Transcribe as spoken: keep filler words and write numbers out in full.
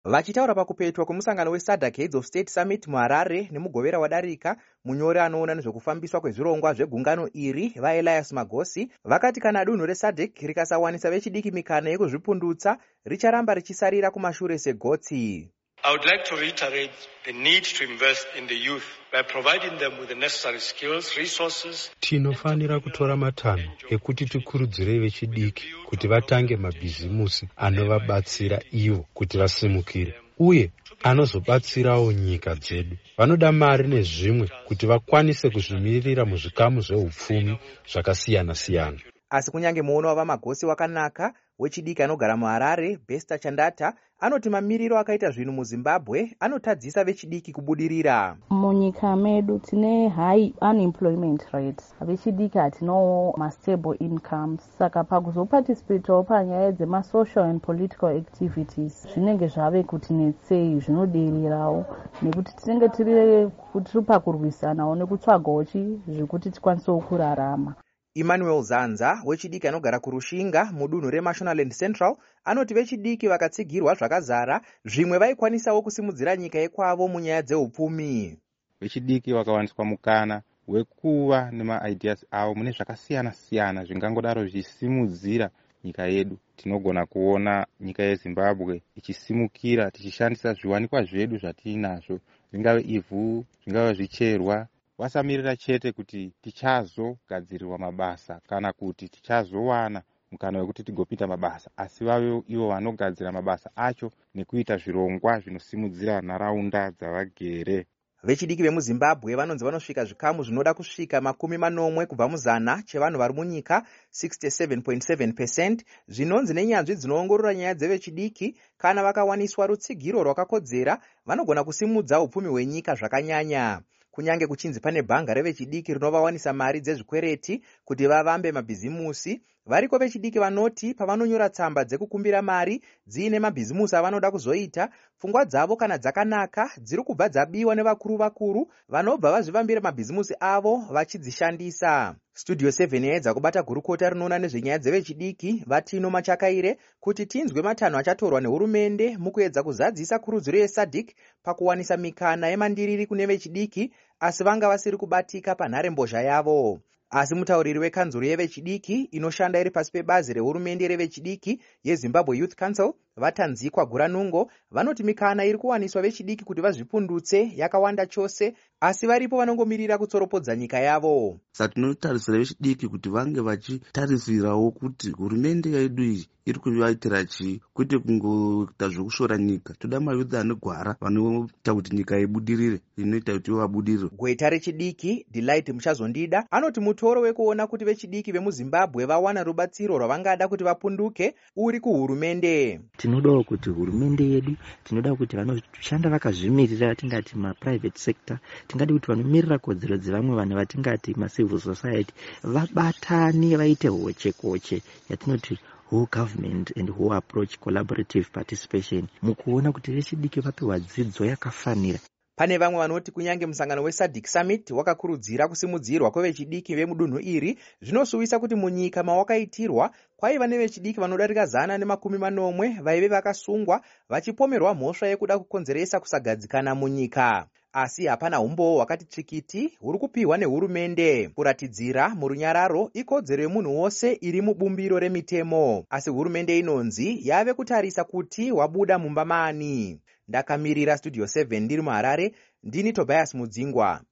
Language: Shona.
Vachitaura pakupetwa kwemusangano weSADC Heads of State Summit muHarare nemugovera wadarika, munyori anoona nezvekufambiswa kwezvirongwa zvegungano iri vaElias Magosi vakati kana dunhu reSADC rikasawanisa vechidiki mikana yekuzvipundutsa richaramba richisarira kumashure segotsi. I would like to reiterate the need to invest in the youth by providing them with the necessary skills, resources. Tinofanira kutora matanho ekuti tikurudzire vechidiki kuti vatange mabhizimusi anovabatsira ivo kuti vasimukire uye anozobatsirawo nyika dzedu. Vanoda mari nezvimwe kuti vakwanise kuzvimirira muzvikamu zveupfumi zvakasiyana siyana. Asi kunyange muono wavaMagosi wakanaka, wechidiki anogara muHarare, Besta Chandata, anoti mamiriro akaita zvinhu muZimbabwe anotadzisa vechidiki kubudirira. Munyika medu tine high unemployment rates. Vechidiki hatinawo ma-stable incomes. Saka pakuzoparticipate panyaya dzema-social and political activities zvinenge zvave kuti netsei zvinodererawo nekuti tinenge tiri tiri pakurwisanawo nekutsvagawo zvekuti tikwanisewo kurarama. Emmanuel Zanza, wechidiki anogara kuRushinga mudunhu reMashonaland Central, anoti vechidiki vakatsigirwa zvakazara zvimwe vaikwanisawo kusimudzira nyika yekwavo munyaya dzeupfumi. Vechidiki vakawaniswa mukana wekuva nema-ideas avo mune zvakasiyana siyana zvingangodaro zvichisimudzira nyika yedu. Tinogona kuona nyika yeZimbabwe ichisimukira tichishandisa zviwanikwa zvedu zvatinazvo, zvingave ivhu, zvingave zvicherwa. Vasamirira chete kuti tichazogadzirirwa mabasa kana kuti tichazowana mukana wekuti tigopinda mabasa, asi vave ivo vanogadzira mabasa acho nekuita zvirongwa zvinosimudzira nharaunda dzavagere. Vechidiki vemuZimbabwe vanonzi vanosvika zvikamu zvinoda kusvika makumi manomwe kubva muzana chevanhu vari munyika, sixty-seven point seven percent, zvinonzi nenyanzvi dzinoongorora nyaya dzevechidiki kana vakawaniswa rutsigiro rwakakodzera vanogona kusimudza upfumi hwenyika zvakanyanya. Kunyange kuchinzi pane bhanga revechidiki rinovawanisa mari dzezvikwereti kuti vavambe mabhizimusi, variko vechidiki vanoti pavanonyora tsamba dzekukumbira mari dziine mabhizimusi avanoda kuzoita, pfungwa dzavo kana dzakanaka dziri kubva dzabiwa nevakuru vakuru vanobva vazvivambira mabhizimusi avo vachidzishandisa. Studio seven yaedza kubata gurukota rinoona nezvenyaya dzevechidiki Vatino Machakaire kuti tinzwe matanho achatorwa nehurumende mukuedza kuzadzisa kurudziro yeSADC pakuwanisa mikana yemandiriri kune vechidiki, asi vanga vasiri kubatika panharembozha yavo. Asi mutauriri wekanzuro yevechidiki inoshanda iri pasi pebazi rehurumende revechidiki yeZimbabwe Youth Council, Vatanzikwa Guranungo, vanoti mikana iri kuwaniswa vechidiki kuti vazvipundutse yakawanda chose, asi varipo vanongomirira kutsoropodza nyika yavo. Saka tinotarisira vechidiki kuti vange vachitarisirawo kuti hurumende yedu iyi iri kuvaitira chii, kwete kungoita zvokushora nyika. Toda mayuthi anogwara vanoita kuti nyika ibudirire, inoita kuti vabudirire. Gweta rechidiki Delight Muchazondida anoti mutoro wekuona kuti vechidiki vemuZimbabwe vawana rubatsiro rwavangada kuti vapunduke uri kuhurumende. Tinodawo kuti hurumende yedu, tinoda kuti vanoshanda vakazvimirira, tingati ma-private sector, tingati kuti vanomirira kodzero dzevamwe vanhu vatingati ma-civil society, vabatane vaite hoche koche yatinoti whole government and whole approach collaborative participation mukuona kuti vechidiki vapiwa dzidzo yakafanira. Pane vamwe vanoti kunyange musangano weSADC Summit wakakurudzira kusimudzirwa kwevechidiki vemudunhu iri, zvinosuwisa kuti munyika mawakaitirwa kwaiva nevechidiki vanodarika zana nemakumi manomwe vaive vakasungwa vachipomerwa mhosva yekuda kukonzeresa kusagadzikana munyika. Asi hapana umbowo wakati tsikiti huri kupiwa nehurumende kuratidzira murunyararo ikodzero yemunhu wose iri mubumbiro remitemo, asi hurumende inonzi yave kutarisa kuti wabuda mumba maani. Ndakamirira Studio seven ndiri muHarare, ndini Tobias Mudzingwa.